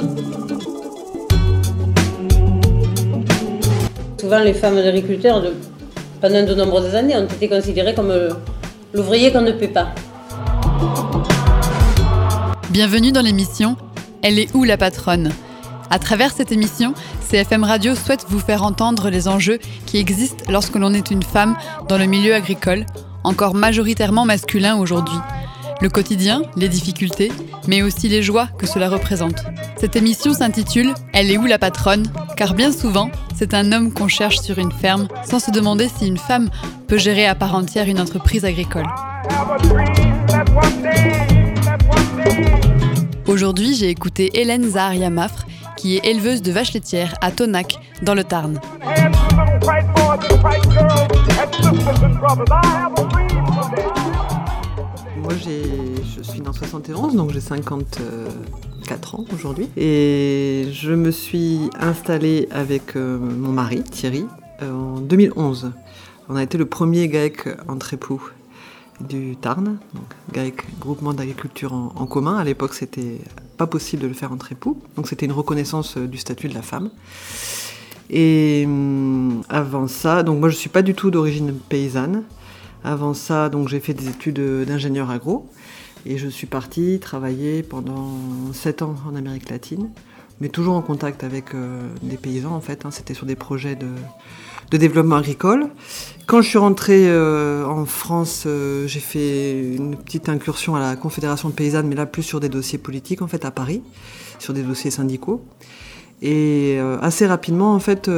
Souvent, les femmes d'agriculteurs, pendant de nombreuses années, ont été considérées comme l'ouvrier qu'on ne paie pas. Bienvenue dans l'émission « Elle est où la patronne ?» À travers cette émission, CFM Radio souhaite vous faire entendre les enjeux qui existent lorsque l'on est une femme dans le milieu agricole, encore majoritairement masculin aujourd'hui. Le quotidien, les difficultés, mais aussi les joies que cela représente. Cette émission s'intitule « Elle est où la patronne ?» car bien souvent, c'est un homme qu'on cherche sur une ferme sans se demander si une femme peut gérer à part entière une entreprise agricole. Aujourd'hui, j'ai écouté Hélène Zaharia-Mafre, qui est éleveuse de vaches laitières à Tonac, dans le Tarn. Moi, je suis née en 71, donc j'ai 54 ans aujourd'hui. Et je me suis installée avec mon mari, Thierry, en 2011. On a été le premier GAEC entre époux du Tarn, donc GAEC, groupement d'agriculture en commun. À l'époque, c'était pas possible de le faire entre époux, donc c'était une reconnaissance du statut de la femme. Et avant ça, donc moi je suis pas du tout d'origine paysanne. Avant ça, donc j'ai fait des études d'ingénieur agro et je suis partie travailler pendant 7 ans en Amérique latine, mais toujours en contact avec des paysans en fait. C'était sur des projets de développement agricole. Quand je suis rentrée en France, j'ai fait une petite incursion à la Confédération paysanne, mais là plus sur des dossiers politiques en fait à Paris, sur des dossiers syndicaux. Et assez rapidement en fait,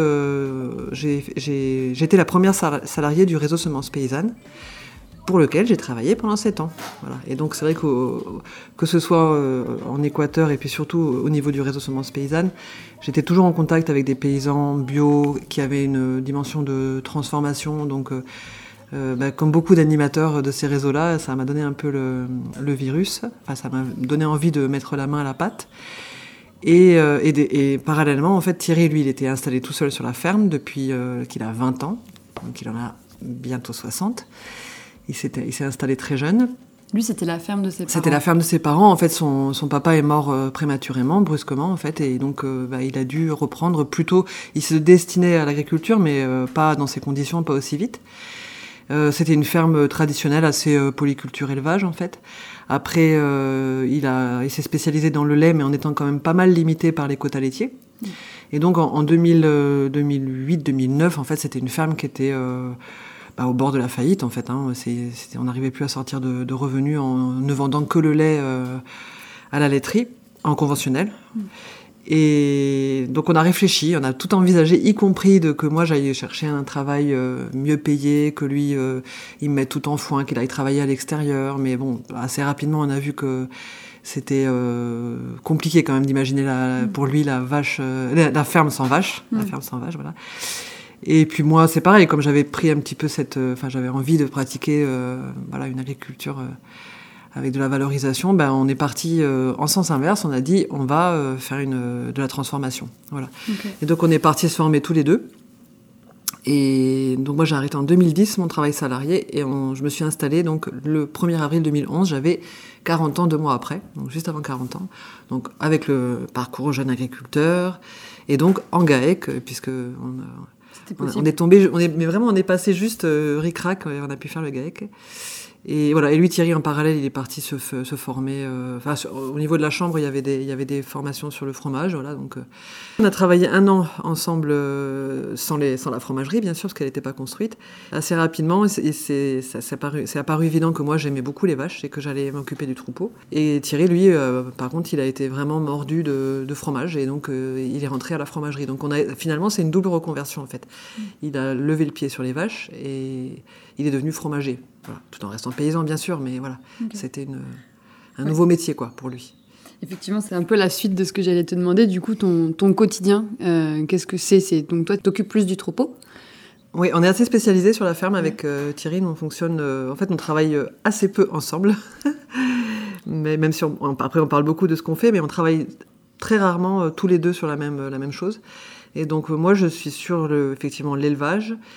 j'étais la première salariée du réseau Semences Paysannes, pour lequel j'ai travaillé pendant 7 ans. Voilà. Et donc c'est vrai que ce soit en Équateur et puis surtout au niveau du réseau Semences Paysannes, j'étais toujours en contact avec des paysans bio qui avaient une dimension de transformation. Donc comme beaucoup d'animateurs de ces réseaux-là, ça m'a donné un peu le virus. Enfin, ça m'a donné envie de mettre la main à la pâte. Et parallèlement, en fait, Thierry, lui, il était installé tout seul sur la ferme depuis qu'il a 20 ans. Donc il en a bientôt 60. Il s'est installé très jeune. Lui, c'était la ferme de ses parents. C'était la ferme de ses parents. En fait, son papa est mort prématurément, brusquement, en fait. Et donc, il a dû reprendre plutôt... Il se destinait à l'agriculture, mais pas dans ces conditions, pas aussi vite. C'était une ferme traditionnelle, assez polyculture élevage, en fait. Après, il s'est spécialisé dans le lait, mais en étant quand même pas mal limité par les quotas laitiers. Et donc, en 2008-2009, en fait, c'était une ferme qui était... au bord de la faillite en fait. On n'arrivait plus à sortir de revenus en ne vendant que le lait à la laiterie, en conventionnel. Et donc on a réfléchi, on a tout envisagé, y compris que moi j'aille chercher un travail mieux payé, que lui il me mette tout en foin, qu'il aille travailler à l'extérieur. Mais bon, assez rapidement on a vu que c'était compliqué quand même d'imaginer pour lui la ferme sans vache. La ferme sans vache, voilà. Et puis moi, c'est pareil, comme j'avais pris un petit peu j'avais envie de pratiquer une agriculture avec de la valorisation, on est parti en sens inverse. On a dit, on va faire de la transformation. Voilà. Okay. Et donc on est partis se former tous les deux. Et donc moi j'ai arrêté en 2010 mon travail salarié et je me suis installée donc le 1er avril 2011. J'avais 40 ans 2 mois après, donc juste avant 40 ans. Donc avec le parcours jeune agriculteur et donc en GAEC, puisque on est tombé, on est passé juste ric-rac, on a pu faire le GAEC. Et voilà. Et lui, Thierry, en parallèle, il est parti se former. Au niveau de la chambre, il y avait des formations sur le fromage. Voilà. Donc, on a travaillé 1 an ensemble sans la fromagerie, bien sûr, parce qu'elle n'était pas construite. Assez rapidement, c'est apparu évident que moi, j'aimais beaucoup les vaches et que j'allais m'occuper du troupeau. Et Thierry, lui, par contre, il a été vraiment mordu de fromage et donc il est rentré à la fromagerie. Donc finalement, c'est une double reconversion en fait. Il a levé le pied sur les vaches et il est devenu fromager. Voilà, tout en restant paysan bien sûr, mais voilà, okay. C'était un nouveau métier quoi pour lui. Effectivement, c'est un peu la suite de ce que j'allais te demander. Du coup, ton quotidien, qu'est-ce que c'est donc toi, tu t'occupes plus du troupeau ? Oui, on est assez spécialisés sur la ferme avec Thierry. Nous, on fonctionne. En fait, on travaille assez peu ensemble. Mais même si après on parle beaucoup de ce qu'on fait, mais on travaille très rarement tous les deux sur la même chose. Et donc moi, je suis sur effectivement l'élevage.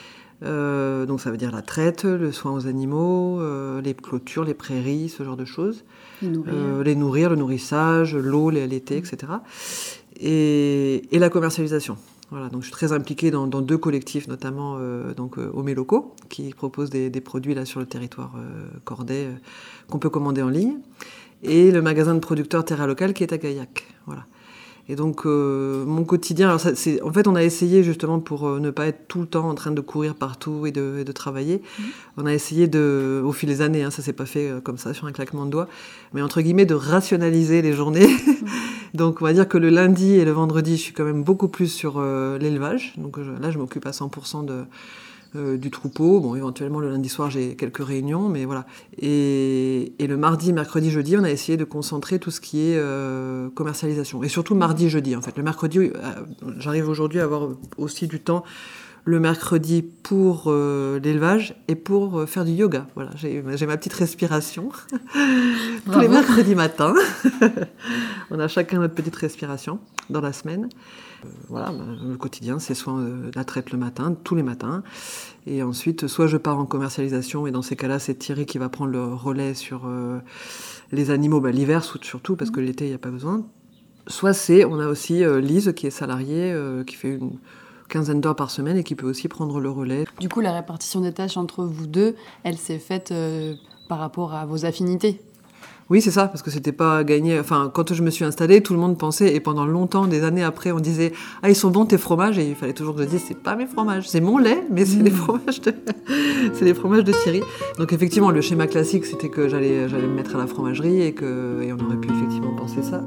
Donc ça veut dire la traite, le soin aux animaux, les clôtures, les prairies, ce genre de choses. Les nourrir, le nourrissage, l'eau, les allaiter, etc. Et la commercialisation. Voilà, donc je suis très impliquée dans 2 collectifs, notamment Homé Locaux, qui proposent des produits là sur le territoire cordais qu'on peut commander en ligne, et le magasin de producteurs Terra Locale qui est à Gaillac. Voilà. Et donc mon quotidien, alors en fait on a essayé justement pour ne pas être tout le temps en train de courir partout et de travailler, on a essayé au fil des années, ça s'est pas fait comme ça sur un claquement de doigts, mais entre guillemets de rationaliser les journées. Donc on va dire que le lundi et le vendredi je suis quand même beaucoup plus sur l'élevage, donc là je m'occupe à 100% du troupeau. Bon, éventuellement le lundi soir j'ai quelques réunions, mais voilà. Et le mardi, mercredi, jeudi, on a essayé de concentrer tout ce qui est commercialisation. Et surtout mardi, jeudi, en fait. Le mercredi, j'arrive aujourd'hui à avoir aussi du temps le mercredi pour l'élevage et pour faire du yoga. Voilà, j'ai ma petite respiration tous les mercredis matins. On a chacun notre petite respiration dans la semaine. Voilà, le quotidien, c'est soit la traite le matin, tous les matins, et ensuite, soit je pars en commercialisation, et dans ces cas-là, c'est Thierry qui va prendre le relais sur les animaux, l'hiver surtout, parce que l'été, il n'y a pas besoin. Soit on a aussi Lise, qui est salariée, qui fait une quinzaine d'heures par semaine, et qui peut aussi prendre le relais. Du coup, la répartition des tâches entre vous deux, elle s'est faite par rapport à vos affinités. Oui, c'est ça, parce que c'était pas gagné. Enfin, quand je me suis installée, tout le monde pensait, et pendant longtemps, des années après, on disait « Ah, ils sont bons tes fromages », et il fallait toujours que je dise « C'est pas mes fromages, c'est mon lait, mais c'est les fromages de Thierry ». Donc effectivement, le schéma classique, c'était que j'allais me mettre à la fromagerie, et on aurait pu effectivement penser ça.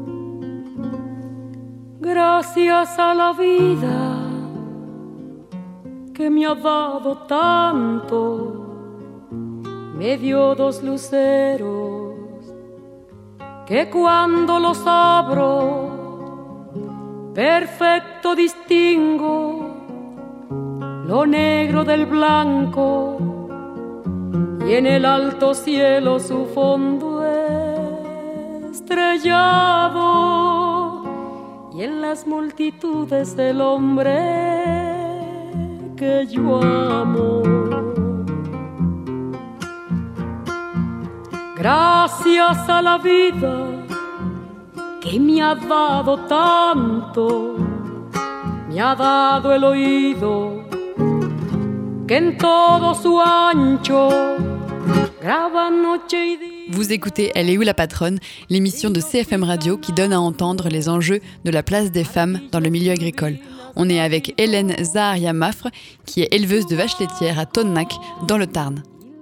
Gracias a la vida que me ha dado tanto, me dio 2 luceros que cuando los abro perfecto distingo lo negro del blanco y en el alto cielo su fondo estrellado y en las multitudes el hombre que yo amo. Gracias a la vida que me ha dado tanto, me ha dado el oído que en todo su ancho graba noche y día. Vous écoutez Elle est où la patronne, l'émission de CFM Radio qui donne à entendre les enjeux de la place des femmes dans le milieu agricole. On est avec Hélène Zaharia-Mafre, qui est éleveuse de vaches laitières à Tonnac, dans le Tarn.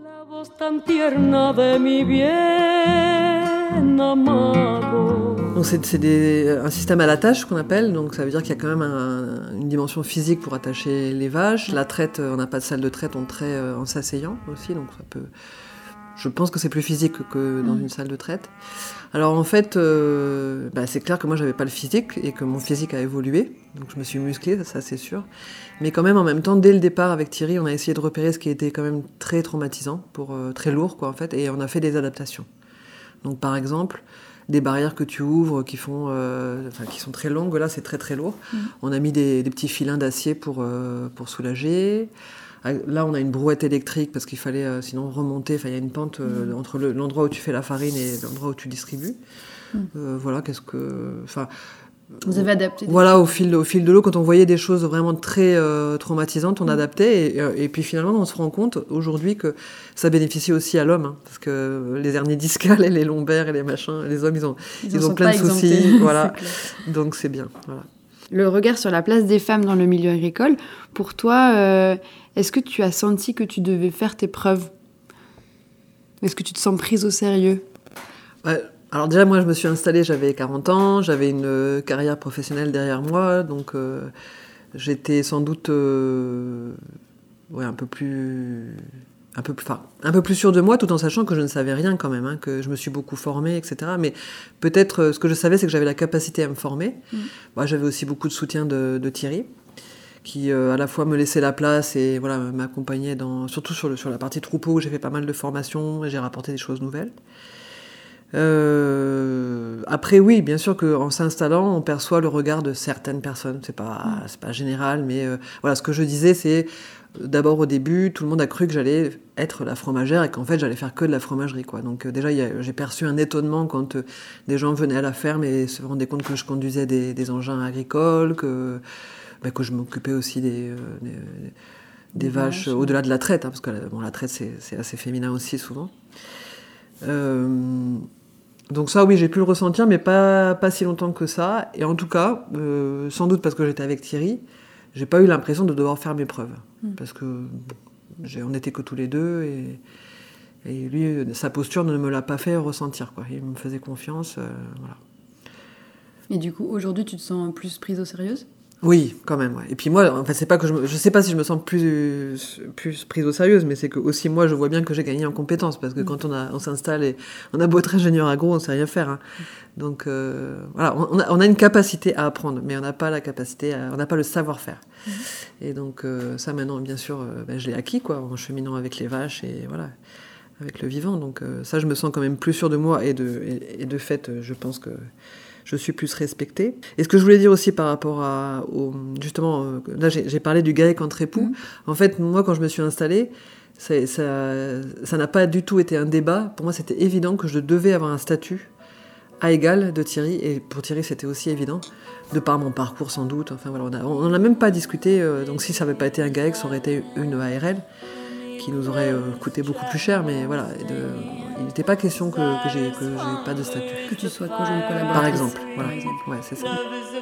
Donc c'est un système à l'attache qu'on appelle, donc ça veut dire qu'il y a quand même une dimension physique pour attacher les vaches. La traite, on n'a pas de salle de traite, on traite en s'asseyant aussi, donc ça peut... Je pense que c'est plus physique que dans une salle de traite. Alors en fait, c'est clair que moi j'avais pas le physique et que mon physique a évolué, donc je me suis musclée, ça c'est sûr. Mais quand même en même temps, dès le départ avec Thierry, on a essayé de repérer ce qui était quand même très traumatisant, très lourd quoi en fait, et on a fait des adaptations. Donc par exemple, des barrières que tu ouvres qui sont très longues, là c'est très très lourd. On a mis des petits filins d'acier pour soulager. Là, on a une brouette électrique parce qu'il fallait sinon remonter. Enfin, il y a une pente entre l'endroit où tu fais la farine et l'endroit où tu distribues. Voilà, vous avez adapté. Voilà, au fil de l'eau, quand on voyait des choses vraiment très traumatisantes, on adaptait. Et puis finalement, on se rend compte aujourd'hui que ça bénéficie aussi à l'homme, parce que les hernies discales et les lombaires et les machins, les hommes, ils ont plein de soucis. Voilà, donc c'est bien. Voilà. Le regard sur la place des femmes dans le milieu agricole, pour toi, est-ce que tu as senti que tu devais faire tes preuves ? Est-ce que tu te sens prise au sérieux ? Alors déjà, moi, je me suis installée, j'avais 40 ans, j'avais une carrière professionnelle derrière moi, donc j'étais sans doute un peu plus sûre de moi, tout en sachant que je ne savais rien quand même, que je me suis beaucoup formée, etc. Mais peut-être, ce que je savais, c'est que j'avais la capacité à me former. J'avais aussi beaucoup de soutien de Thierry, qui à la fois me laissait la place et voilà, m'accompagnait surtout sur la partie troupeau, où j'ai fait pas mal de formations et j'ai rapporté des choses nouvelles. Après, oui, bien sûr qu'en s'installant, on perçoit le regard de certaines personnes. C'est pas général, mais voilà, ce que je disais, c'est d'abord au début, tout le monde a cru que j'allais être la fromagère et qu'en fait, j'allais faire que de la fromagerie, quoi. Donc déjà, j'ai perçu un étonnement quand des gens venaient à la ferme et se rendaient compte que je conduisais des engins agricoles, que je m'occupais aussi des vaches, au-delà de la traite, hein, parce que la traite, c'est assez féminin aussi, souvent. Donc ça, oui, j'ai pu le ressentir, mais pas si longtemps que ça. Et en tout cas, sans doute parce que j'étais avec Thierry, j'ai pas eu l'impression de devoir faire mes preuves. Parce que on n'était que tous les deux, et lui, sa posture ne me l'a pas fait ressentir, quoi. Il me faisait confiance, voilà. Et du coup, aujourd'hui, tu te sens plus prise au sérieux ? Oui, quand même, ouais. Et puis moi, en fait, c'est pas que je sais pas si je me sens plus prise au sérieux, mais c'est que aussi moi, je vois bien que j'ai gagné en compétences, parce que quand on s'installe et on a beau être ingénieur agro, on sait rien faire, hein. Donc voilà, on a une capacité à apprendre, mais on n'a pas la capacité, on n'a pas le savoir-faire. Et donc ça, maintenant, bien sûr, je l'ai acquis, quoi, en cheminant avec les vaches et voilà, avec le vivant. Donc ça, je me sens quand même plus sûre de moi et de fait, je pense que je suis plus respectée. Et ce que je voulais dire aussi par rapport justement, là j'ai parlé du GAEC entre époux. En fait, moi, quand je me suis installée, ça n'a pas du tout été un débat. Pour moi, c'était évident que je devais avoir un statut à égal de Thierry. Et pour Thierry, c'était aussi évident, de par mon parcours sans doute. Enfin voilà, on n'en a même pas discuté. Donc si ça n'avait pas été un GAEC, ça aurait été une ARL qui nous aurait coûté beaucoup plus cher, mais voilà, il n'était pas question que j'ai pas de statut. Que tu sois conjointe collaboratrice. Par exemple, voilà. Ouais, c'est ça.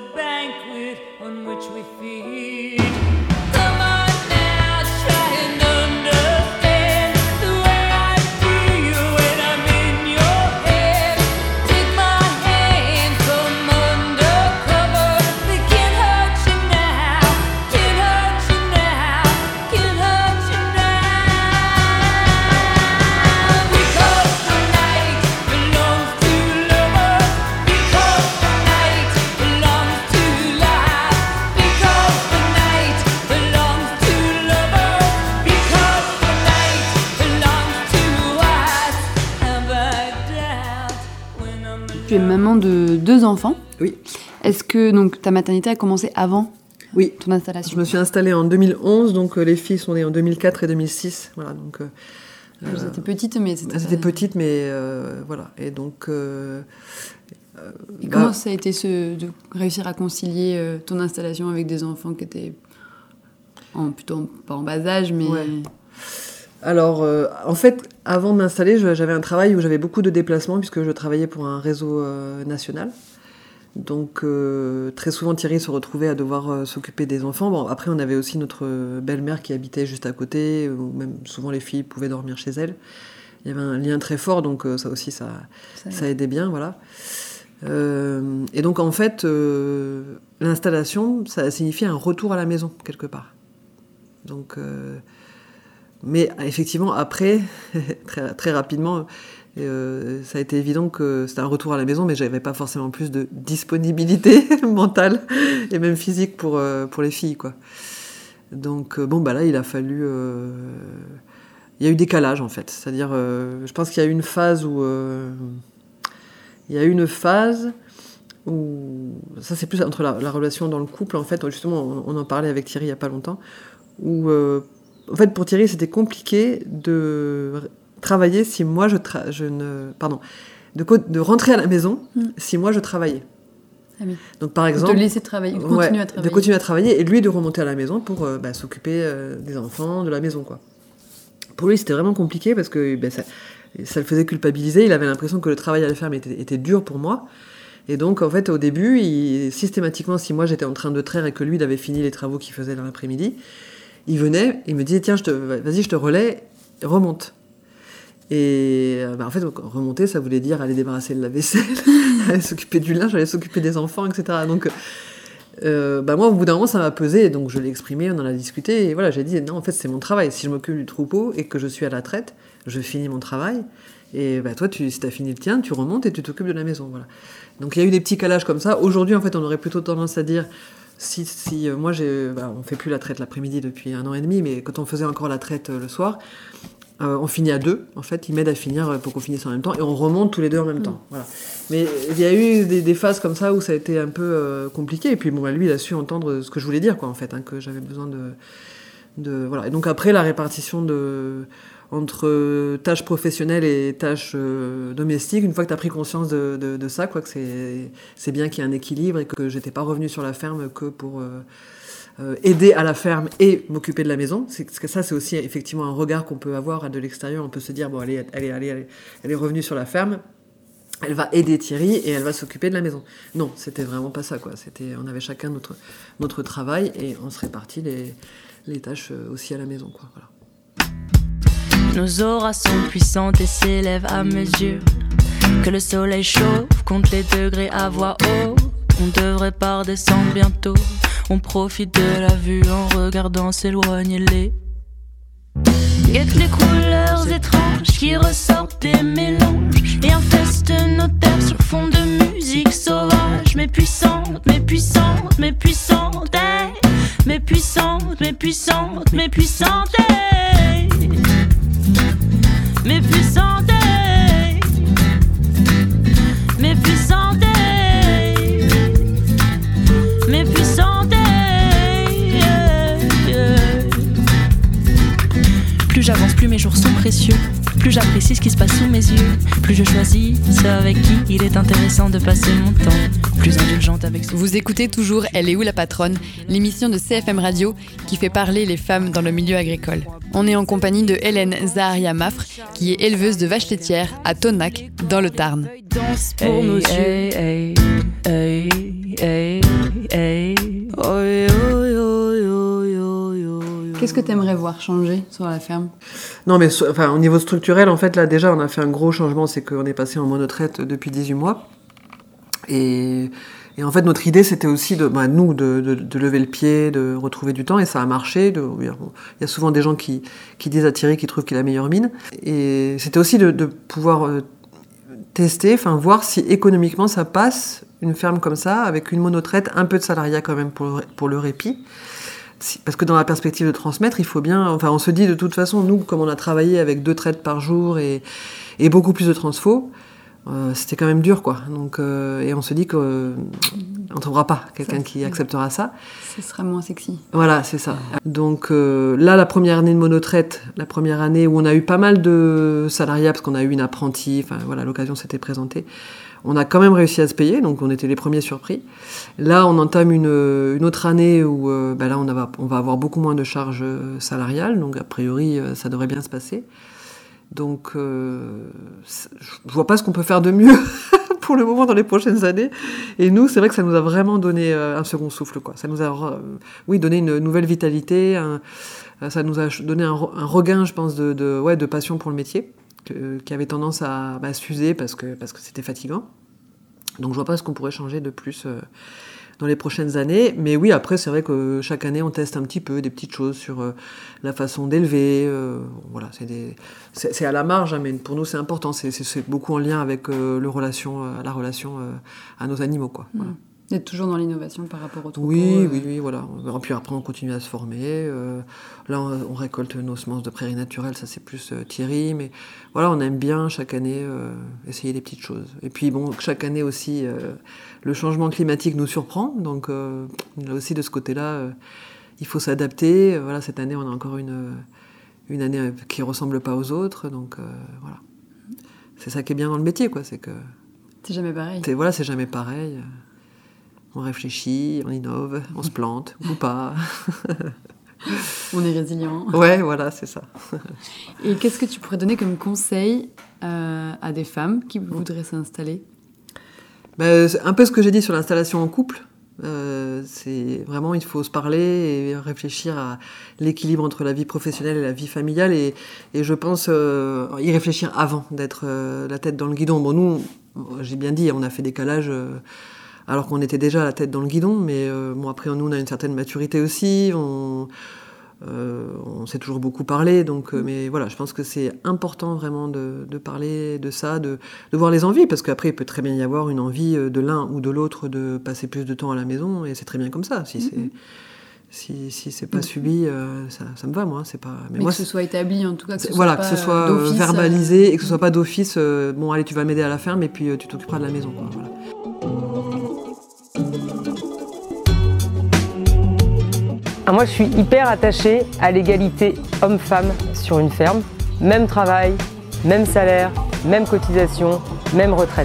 Tu es maman de 2 enfants. Oui. Est-ce que donc, ta maternité a commencé avant ton installation ? Je me suis installée en 2011, donc les filles sont nées en 2004 et 2006. Voilà, donc, vous étiez petite, mais c'était... Elles étaient petites, mais voilà. Et donc... et comment ça a été de réussir à concilier ton installation avec des enfants qui étaient plutôt pas en bas âge, mais... Ouais. Alors, en fait, avant de m'installer, j'avais un travail où j'avais beaucoup de déplacements puisque je travaillais pour un réseau national. Donc, très souvent, Thierry se retrouvait à devoir s'occuper des enfants. Bon, après, on avait aussi notre belle-mère qui habitait juste à côté, ou même souvent les filles pouvaient dormir chez elle. Il y avait un lien très fort, donc ça aussi, ça aidait bien, voilà. Et donc, en fait, l'installation, ça signifiait un retour à la maison, quelque part. Donc... mais effectivement, après, très, très rapidement, ça a été évident que c'était un retour à la maison, mais j'avais pas forcément plus de disponibilité mentale et même physique pour les filles, quoi. Donc là, il a fallu... il y a eu décalage, en fait. C'est-à-dire, je pense qu'il y a eu une phase où... ça, c'est plus entre la relation dans le couple, en fait. Justement, on en parlait avec Thierry il y a pas longtemps, où... en fait, pour Thierry, c'était compliqué de travailler si moi de rentrer à la maison si moi je travaillais. Ah oui. Donc par exemple, de laisser travailler, continuer à travailler. De continuer à travailler et lui de remonter à la maison pour s'occuper des enfants, de la maison, quoi. Pour lui, c'était vraiment compliqué parce que ça le faisait culpabiliser. Il avait l'impression que le travail à la ferme était dur pour moi. Et donc, en fait, au début, systématiquement, si moi j'étais en train de traire et que lui, il avait fini les travaux qu'il faisait dans l'après-midi, il venait, il me disait, tiens, vas-y, je te relais, remonte. Et en fait, remonter, ça voulait dire aller débarrasser le lave-vaisselle, aller s'occuper du linge, aller s'occuper des enfants, etc. Donc, moi, au bout d'un moment, ça m'a pesé, donc je l'ai exprimé, on en a discuté, et voilà, j'ai dit, non, en fait, c'est mon travail. Si je m'occupe du troupeau et que je suis à la traite, je finis mon travail, et toi, si t'as fini le tien, tu remontes et tu t'occupes de la maison, voilà. Donc, il y a eu des petits calages comme ça. Aujourd'hui, en fait, on aurait plutôt tendance à dire... Si moi, on fait plus la traite l'après-midi depuis 1 an et demi, mais quand on faisait encore la traite le soir, On finit à 2, en fait, il m'aide à finir pour qu'on finisse en même temps, et on remonte tous les 2 en même temps. Voilà. Mais il y a eu des phases comme ça où ça a été un peu compliqué, et puis lui, il a su entendre ce que je voulais dire, quoi, en fait, que j'avais besoin de voilà. Et donc après, la répartition entre tâches professionnelles et tâches domestiques, une fois que tu as pris conscience de ça, quoi, que c'est bien qu'il y ait un équilibre, et que j'étais pas revenue sur la ferme que pour... aider à la ferme et m'occuper de la maison. C'est aussi effectivement un regard qu'on peut avoir de l'extérieur. On peut se dire, bon, elle est revenue sur la ferme, elle va aider Thierry et elle va s'occuper de la maison. Non, c'était vraiment pas ça, quoi. On avait chacun notre travail et on se répartit les tâches aussi à la maison, quoi. Voilà. Nos auras sont puissantes et s'élèvent à mesure que le soleil chauffe contre les degrés à voix haute. On devrait pas redescendre bientôt. On profite de la vue en regardant s'éloigner les... Guette les couleurs étranges qui ressortent des mélanges et infestent nos terres sur fond de musique sauvage. Mais puissante, mais puissante, mais puissante, hey. Mais puissante, mais puissante, mais puissante, hey. Mais puissante, hey. Mais puissante, hey. Mais puissante, plus j'avance, plus mes jours sont précieux. Plus j'apprécie ce qui se passe sous mes yeux. Plus je choisis ceux avec qui il est intéressant de passer mon temps. Plus indulgente avec ce... Vous écoutez toujours Elle est où la patronne, l'émission de CFM Radio qui fait parler les femmes dans le milieu agricole. On est en compagnie de Hélène Zaharia-Mafre, qui est éleveuse de vaches laitières à Tonac, dans le Tarn. Danse pour nos yeux. Qu'est-ce que tu aimerais voir changer sur la ferme ? Non, mais au niveau structurel, en fait, là, déjà, on a fait un gros changement, c'est qu'on est passé en monotraite depuis 18 mois. Et en fait, notre idée, c'était aussi de lever le pied, de retrouver du temps, et ça a marché. Il y a souvent des gens qui disent à Thierry qu'ils trouvent qu'il a la meilleure mine. Et c'était aussi de pouvoir tester, voir si économiquement ça passe, une ferme comme ça, avec une monotraite, un peu de salariat quand même pour le répit. Parce que dans la perspective de transmettre, il faut bien... on se dit de toute façon, nous, comme on a travaillé avec 2 traites par jour et beaucoup plus de transfo, c'était quand même dur, quoi. Donc, et on se dit qu'on ne trouvera pas quelqu'un qui acceptera ça. Ce serait moins sexy. Voilà, c'est ça. Donc là, la première année de monotraite, la première année où on a eu pas mal de salariats, parce qu'on a eu une apprentie, l'occasion s'était présentée, on a quand même réussi à se payer, donc on était les premiers surpris. Là, on entame une autre année où là, on va avoir beaucoup moins de charges salariales, donc a priori, ça devrait bien se passer. Donc, je vois pas ce qu'on peut faire de mieux pour le moment dans les prochaines années. Et nous, c'est vrai que ça nous a vraiment donné un second souffle, quoi. Ça nous a, donné une nouvelle vitalité. Ça nous a donné un regain, je pense, de passion pour le métier, qui avait tendance à s'user parce que c'était fatigant. Donc, je vois pas ce qu'on pourrait changer de plus dans les prochaines années. Mais oui, après, c'est vrai que chaque année, on teste un petit peu des petites choses sur la façon d'élever. Voilà, c'est à la marge, hein, mais pour nous, c'est important. C'est beaucoup en lien avec la relation à nos animaux, quoi. Voilà. D'être toujours dans l'innovation par rapport au troupeau. Oui, voilà. Et puis après, on continue à se former. Là, on récolte nos semences de prairies naturelles, ça c'est plus Thierry. Mais voilà, on aime bien chaque année essayer des petites choses. Et puis bon, chaque année aussi, le changement climatique nous surprend. Donc là aussi, de ce côté-là, il faut s'adapter. Voilà, cette année, on a encore une année qui ne ressemble pas aux autres. Donc voilà. C'est ça qui est bien dans le métier, quoi. C'est que... C'est jamais pareil. C'est jamais pareil. On réfléchit, on innove, on se plante, ou pas. On est résilient. Ouais, voilà, c'est ça. Et qu'est-ce que tu pourrais donner comme conseil à des femmes qui voudraient s'installer ? C'est un peu ce que j'ai dit sur l'installation en couple. C'est vraiment, il faut se parler et réfléchir à l'équilibre entre la vie professionnelle et la vie familiale. Et je pense y réfléchir avant d'être la tête dans le guidon. Bon, nous, j'ai bien dit, on a fait des calages... alors qu'on était déjà la tête dans le guidon, mais après, nous, on a une certaine maturité aussi, on s'est toujours beaucoup parlé, donc, mais voilà, je pense que c'est important vraiment de parler de ça, de voir les envies, parce qu'après, il peut très bien y avoir une envie de l'un ou de l'autre de passer plus de temps à la maison, et c'est très bien comme ça. Si c'est pas subi, ça me va, moi. C'est pas. Mais moi, que ce soit établi, en tout cas, que ce voilà, soit pas que ce soit d'office, verbalisé et que ce soit pas d'office. Bon, allez, tu vas m'aider à la ferme et puis tu t'occuperas de la maison, quoi. Voilà. Moi, je suis hyper attachée à l'égalité homme-femme sur une ferme. Même travail, même salaire, même cotisation, même retraite.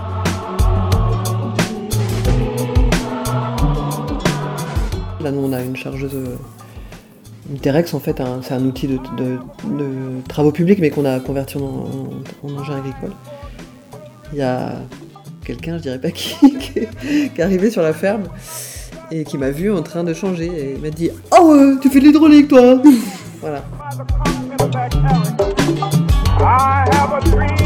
Là, nous, on a une chargeuse, une Terex, en fait, c'est un outil de travaux publics, mais qu'on a converti en engin agricole. Il y a quelqu'un, je dirais pas qui est arrivé sur la ferme et qui m'a vu en train de changer et il m'a dit « Ah ouais, tu fais de l'hydraulique, toi !» Voilà.